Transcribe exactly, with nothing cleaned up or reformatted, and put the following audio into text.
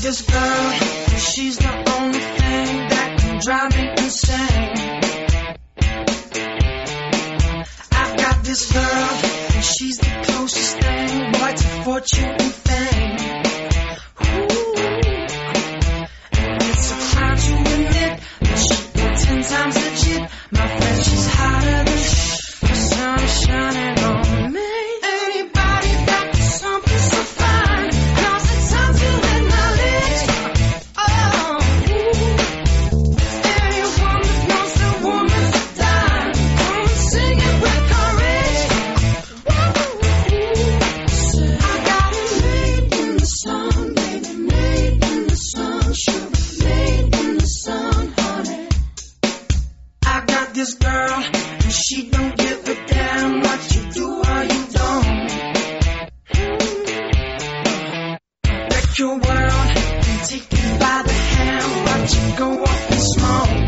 this girl, and she's the only thing that can drive me insane. I've got this girl, and she's the closest thing, boy, to fortune and fame. Ooh. And it's a crime to admit that she's ten times legit. My friend, she's hotter than sh- the sun is shining on me. Anybody got something so fine? Now's the time to acknowledge. Oh, any woman knows the woman's a dime. Come and sing it with courage. I got it made in the sun, baby, made in the sun, sugar, made in the sun, honey. I got this girl, and she don't give a damn what you do or you don't. Wreck your world and take you by the hand, watch you go up in smoke.